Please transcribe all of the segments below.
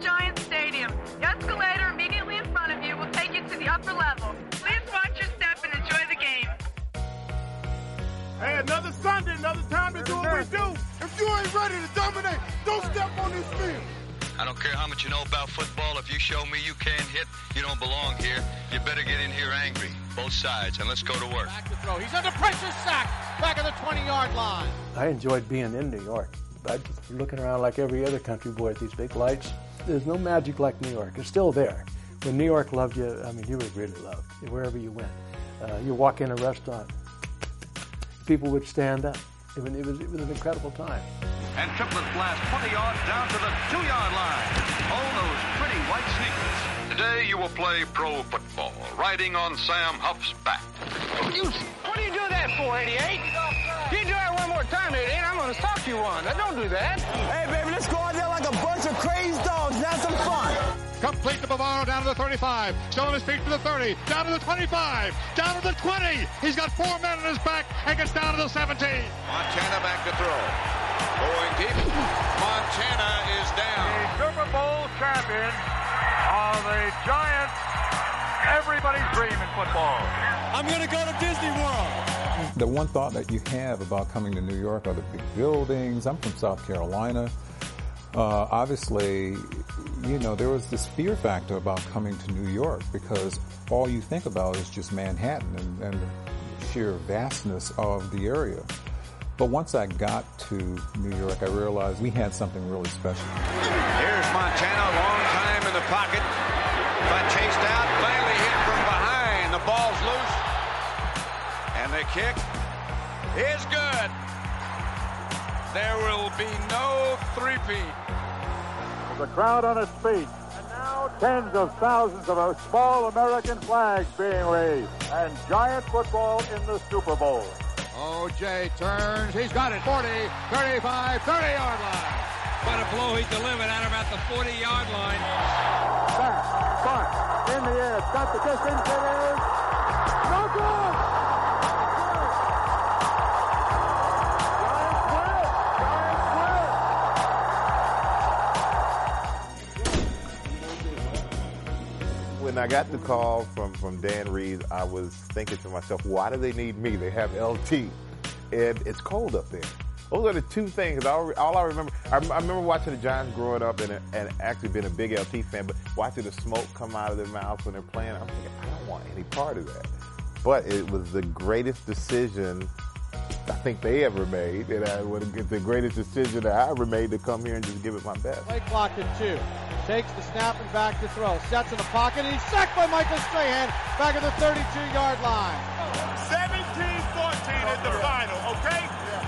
Giant Stadium. The escalator immediately in front of you will take you to the upper level. Please watch your step and enjoy the game. Hey, another Sunday, another time to do what we do. If you ain't ready to dominate, don't step on this field. I don't care how much you know about football. If you show me you can't hit, you don't belong here. You better get in here angry, both sides, and let's go to work. Back to throw. He's under pressure, sacked, back at the 20-yard line. I enjoyed being in New York. I just looking around like every other country boy at these big lights. There's no magic like New York. It's still there. When New York loved you, I mean, you were really loved wherever you went. You walk in a restaurant, people would stand up. It was an incredible time. And Triplett blast 20 yards down to the 2-yard line. Oh, those pretty white sneakers. Today you will play pro football, riding on Sam Huff's back. What do you do that for, 88? You do that one more time, 88, I'm going to stop you one. Now, don't do that. Hey, baby, let's go out there like a bunch of crazy dogs and have some fun. Complete to Bavaro down to the 35. Still on his feet to the 30. Down to the 25. Down to the 20. He's got 4 men on his back and gets down to the 17. Montana back to throw. Going deep. Montana is down. The Super Bowl champion of the Giants. Everybody's dream in football. I'm going to go to Disney World. The one thought that you have about coming to New York are the big buildings. I'm from South Carolina. Obviously, you know, there was this fear factor about coming to New York because all you think about is just Manhattan and the sheer vastness of the area. But once I got to New York, I realized we had something really special. Here's Montana, long time in the pocket. Got chased out, finally hit from behind. The ball's loose. And the kick is good. There will be no three-peat. The crowd on its feet. And now tens of thousands of our small American flags being raised. And Giant football in the Super Bowl. O.J. turns. He's got it. 40, 35, 30-yard line. What a blow he delivered at him at the 40-yard line. Back, front, in the air. Got the distance. It is no good. When I got the call from Dan Reeves, I was thinking to myself, why do they need me? They have LT, and it's cold up there. Those are the two things. All I remember, I remember watching the Giants growing up and actually being a big LT fan, but watching the smoke come out of their mouths when they're playing, I'm thinking, I don't want any part of that. But it was the greatest decision I think they ever made, and it's the greatest decision that I ever made to come here and just give it my best. Play clock at 2. Takes the snap and back to throw. Sets in the pocket, and he's sacked by Michael Strahan back at the 32-yard line. 17-14 is the final, okay?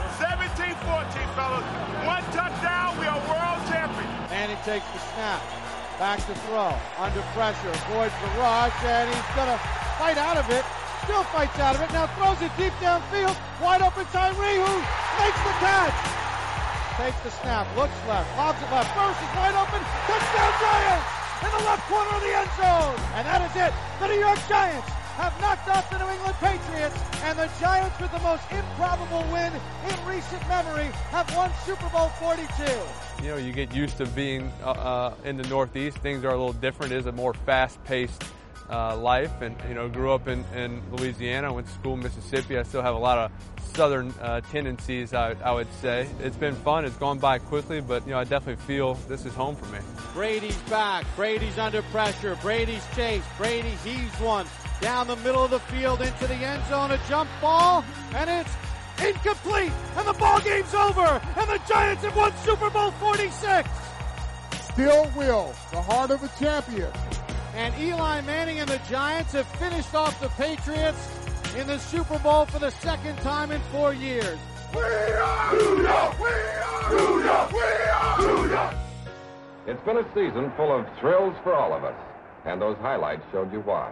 17-14, fellas. One touchdown, we are world champions. And he takes the snap. Back to throw. Under pressure. Avoids the rush, and he's going to fight out of it. Still fights out of it. Now throws it deep downfield. Wide open Tyree, who makes the catch. Takes the snap. Looks left. Lobs it left. Throws is wide open. Touchdown Giants! In the left corner of the end zone. And that is it. The New York Giants have knocked off the New England Patriots. And the Giants, with the most improbable win in recent memory, have won Super Bowl 42. You know, you get used to being in the Northeast. Things are a little different. It is a more fast-paced life, and you know, grew up in Louisiana, went to school in Mississippi. I still have a lot of southern tendencies, I would say. It's been fun. It's gone by quickly, but you know, I definitely feel this is home for me. Brady's back. Brady's under pressure. Brady's chased. Brady heaves one down the middle of the field into the end zone. A jump ball, and it's incomplete. And the ball game's over. And the Giants have won Super Bowl 46. Still will, the heart of a champion. And Eli Manning and the Giants have finished off the Patriots in the Super Bowl for the second time in 4 years. We are New York! We are New York! We are New York! It's been a season full of thrills for all of us, and those highlights showed you why.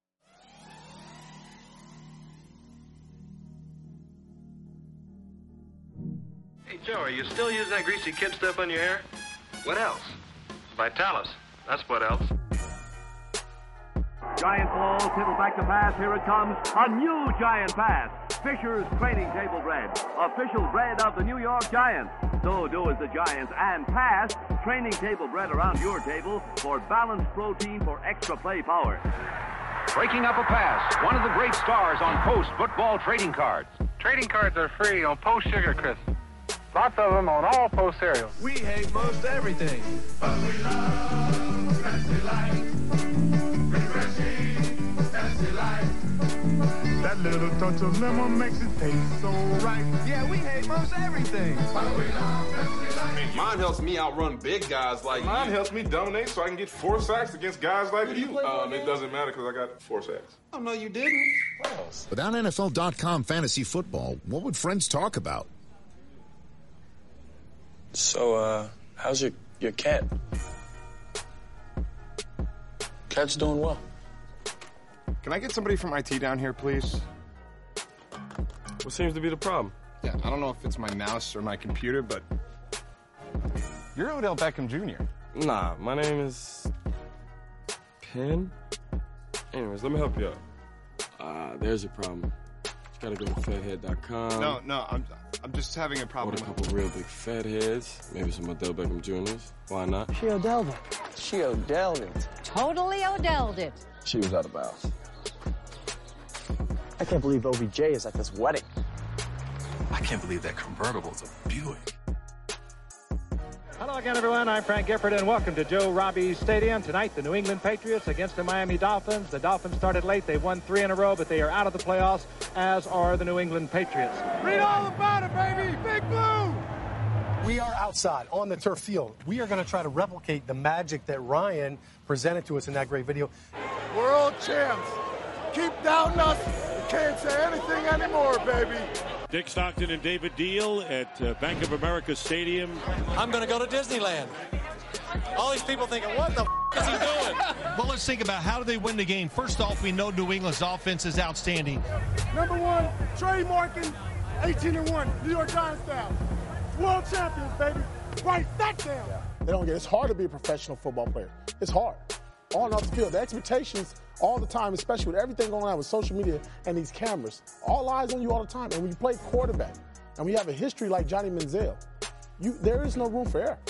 Hey, Joe, are you still using that greasy kid stuff on your hair? What else? Vitalis. That's what else. Giant ball, table back to pass. Here it comes. A new Giant pass. Fisher's training table bread. Official bread of the New York Giants. So do as the Giants and pass training table bread around your table for balanced protein for extra play power. Breaking up a pass, one of the great stars on Post football trading cards. Trading cards are free on Post Sugar Crisp. Lots of them on all Post cereals. We hate most everything, but we love Pepsi Light. Refreshing Pepsi Light. That little touch of lemon makes it taste so right. Yeah, we hate most everything, but we love Pepsi Light. Mine helps me outrun big guys like Mine you. helps me dominate so I can get 4 sacks against guys like you. It doesn't matter because I got 4 sacks. Oh, no, you didn't. Without NFL.com fantasy football, what would friends talk about? So, how's your cat? Cat's doing well. Can I get somebody from IT down here, please? What seems to be the problem? Yeah, I don't know if it's my mouse or my computer, but you're Odell Beckham Jr. Nah, my name is Penn. Anyways, let me help you out. There's your problem. You gotta go to fathead.com. No, I'm just having a problem. Order a couple real big fat heads, maybe some Odell Beckham Jr.'s. Why not? She Odelled it. She Odelled it. Totally Odelled it. She was out of bounds. I can't believe OBJ is at this wedding. I can't believe that convertible's a Buick. Hello again, everyone. I'm Frank Gifford, and welcome to Joe Robbie Stadium. Tonight, the New England Patriots against the Miami Dolphins. The Dolphins started late. They won 3 in a row, but they are out of the playoffs, as are the New England Patriots. Read all about it, baby. Big Blue. We are outside on the turf field. We are going to try to replicate the magic that Ryan presented to us in that great video. World champs. Keep doubting us. You can't say anything anymore, baby. Dick Stockton and David Deal at Bank of America Stadium. I'm going to go to Disneyland. All these people thinking, what the is he doing? Well, let's think about how do they win the game. First off, we know New England's offense is outstanding. Number 1, Trey Markin, 18-1, New York Giants down. World champions, baby. Write that down. They don't get it. It's hard to be a professional football player. It's hard. On and off the field. The expectations all the time, especially with everything going on with social media and these cameras. All eyes on you all the time. And when you play quarterback and we have a history like Johnny Manziel, there is no room for error.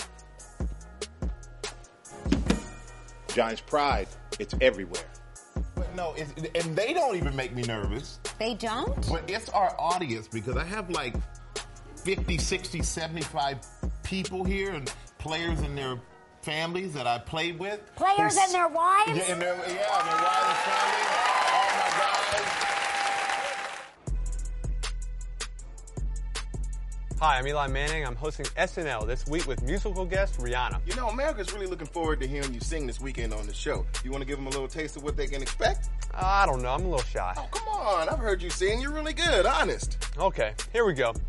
Giants pride, it's everywhere. But no, and they don't even make me nervous. They don't? But it's our audience because I have like 50, 60, 75 people here and players and their families that I played with. Players and their wives? Yeah, and their wives and families. All my guys. Hi, I'm Eli Manning. I'm hosting SNL this week with musical guest Rihanna. You know, America's really looking forward to hearing you sing this weekend on the show. You want to give them a little taste of what they can expect? I don't know. I'm a little shy. Oh, come on. I've heard you sing. You're really good. Honest. Okay, here we go.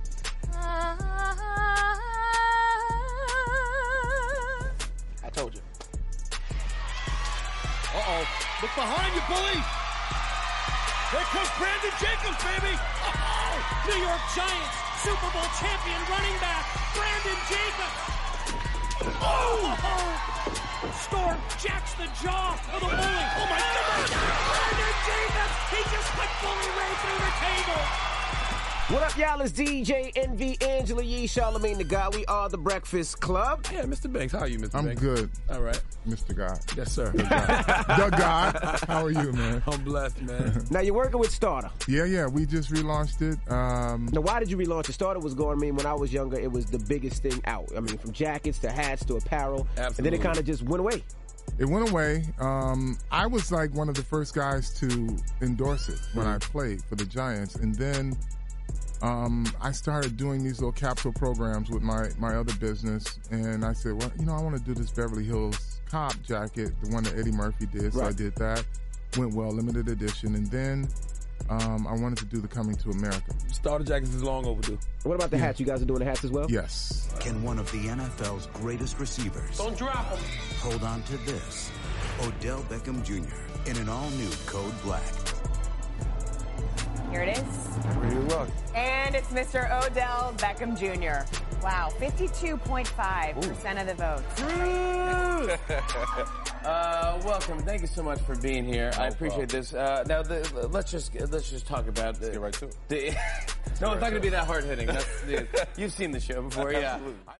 I told you. Uh-oh. Look behind you, bully. There comes Brandon Jacobs, baby. Oh, New York Giants Super Bowl champion running back, Brandon Jacobs. Oh! Storm jacks the jaw of the bully. Oh, my God. Brandon Jacobs. He just put Bully Ray through the table. What up, y'all? It's DJ Envy, Angela Yee, Charlamagne the God. We are the Breakfast Club. Yeah, Mr. Banks. How are you, Mr. Banks? I'm good. All right. Mr. God. Yes, sir. The God. How are you, man? I'm blessed, man. Now, you're working with Starter. Yeah. We just relaunched it. Now, why did you relaunch it? Starter was going, when I was younger, it was the biggest thing out. I mean, from jackets to hats to apparel. Absolutely. And then it kind of just went away. It went away. I was like one of the first guys to endorse it when I played for the Giants. And then I started doing these little capsule programs with my other business, and I said, well, I want to do this Beverly Hills Cop jacket, the one that Eddie Murphy did, so I did that. Went well, limited edition, and then I wanted to do the Coming to America. Starter jackets is long overdue. What about the hats? You guys are doing the hats as well? Yes. Can one of the NFL's greatest receivers don't drop them. Hold on to this? Odell Beckham Jr. in an all-new Code Black. Here it is. Ready to rock. And it's Mr. Odell Beckham Jr. Wow, 52.5% of the vote. Welcome. Thank you so much for being here. I appreciate this. Now, let's just talk about the. Get right to it. No, it's not going to be that hard hitting. You've seen the show before, yeah.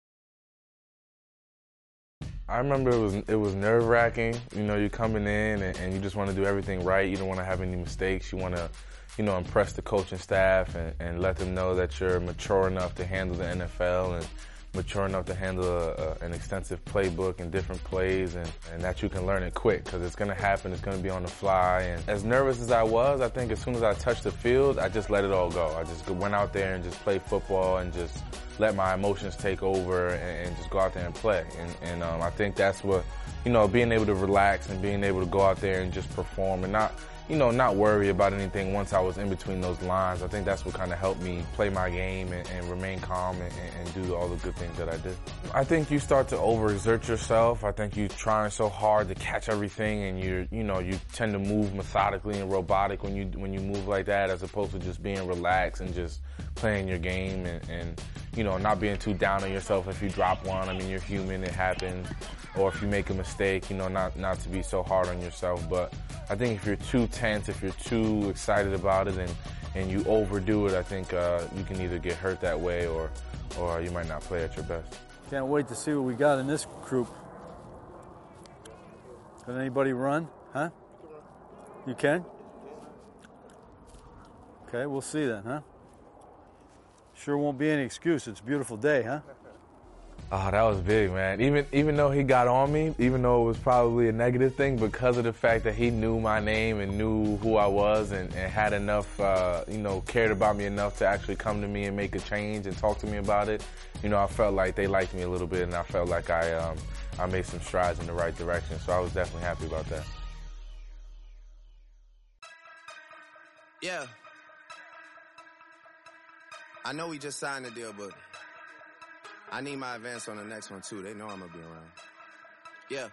I remember it was nerve wracking. You know, you're coming in and you just want to do everything right. You don't want to have any mistakes. You want to, you know, impress the coaching staff and let them know that you're mature enough to handle the NFL and mature enough to handle an extensive playbook and different plays and that you can learn it quick because it's going to happen. It's going to be on the fly. And as nervous as I was, I think as soon as I touched the field, I just let it all go. I just went out there and just played football and just let my emotions take over and just go out there and play. And I think that's what, you know, being able to relax and being able to go out there and just perform and not worry about anything once I was in between those lines. I think that's what kind of helped me play my game and remain calm and do all the good things that I did. I think you start to overexert yourself. I think you're trying so hard to catch everything and you tend to move methodically and robotic when you move like that as opposed to just being relaxed and just playing your game and you know, not being too down on yourself if you drop one. I mean, you're human, it happens. Or if you make a mistake, you know, not to be so hard on yourself. But I think if you're too tense, if you're too excited about it and you overdo it, I think you can either get hurt that way or you might not play at your best. Can't wait to see what we got in this group. Can anybody run? Huh? You can? Okay, we'll see then, huh? Sure won't be any excuse. It's a beautiful day, huh? Oh, that was big, man. Even though he got on me, even though it was probably a negative thing, because of the fact that he knew my name and knew who I was and had enough, cared about me enough to actually come to me and make a change and talk to me about it, you know, I felt like they liked me a little bit and I felt like I made some strides in the right direction. So I was definitely happy about that. Yeah. I know we just signed the deal, but I need my advance on the next one, too. They know I'm going to be around. Yeah.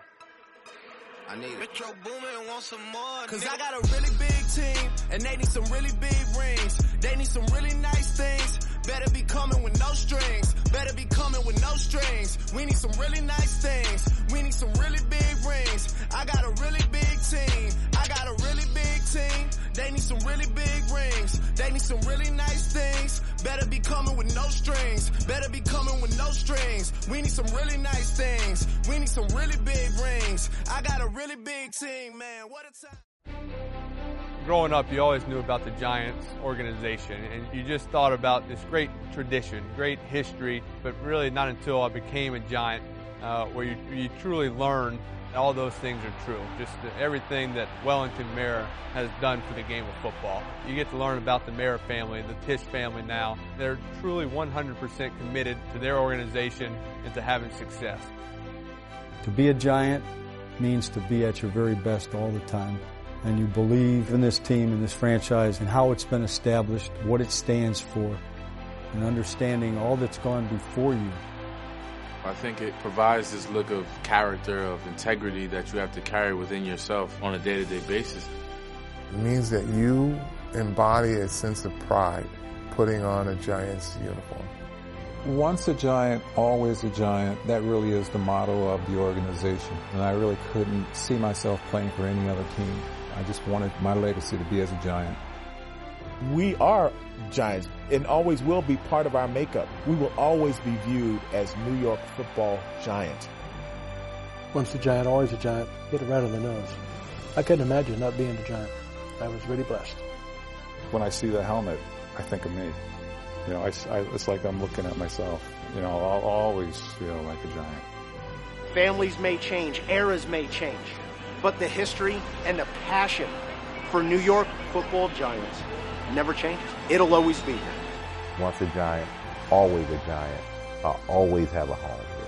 I need it. Metro Boomin want some more. Cause I got a really big team, and they need some really big rings. They need some really nice things. Better be coming with no strings. Better be coming with no strings. We need some really nice things. We need some really big rings. I got a really big team. I got a really big team. They need some really big rings. They need some really nice things. Better be coming with no strings. Better be coming with no strings. We need some really nice things. We need some really big rings. I got a really big team, man. What a time. Growing up, you always knew about the Giants organization, and you just thought about this great tradition, great history, but really not until I became a Giant where you truly learn all those things are true. Just everything that Wellington Mara has done for the game of football. You get to learn about the Mara family, the Tisch family now. They're truly 100% committed to their organization and to having success. To be a Giant means to be at your very best all the time. And you believe in this team, in this franchise, and how it's been established, what it stands for, and understanding all that's gone before you. I think it provides this look of character, of integrity that you have to carry within yourself on a day-to-day basis. It means that you embody a sense of pride putting on a Giants uniform. Once a Giant, always a Giant. That really is the motto of the organization. And I really couldn't see myself playing for any other team. I just wanted my legacy to be as a Giant. We are Giants and always will be part of our makeup. We will always be viewed as New York football Giants. Once a Giant, always a Giant. Get it right on the nose. I couldn't imagine not being a Giant. I was really blessed. When I see the helmet, I think of me. You know, it's like I'm looking at myself. You know, I'll always feel like a Giant. Families may change, eras may change, but the history and the passion for New York football Giants never changes. It'll always be here. Once a Giant, always a Giant. I'll always have a home.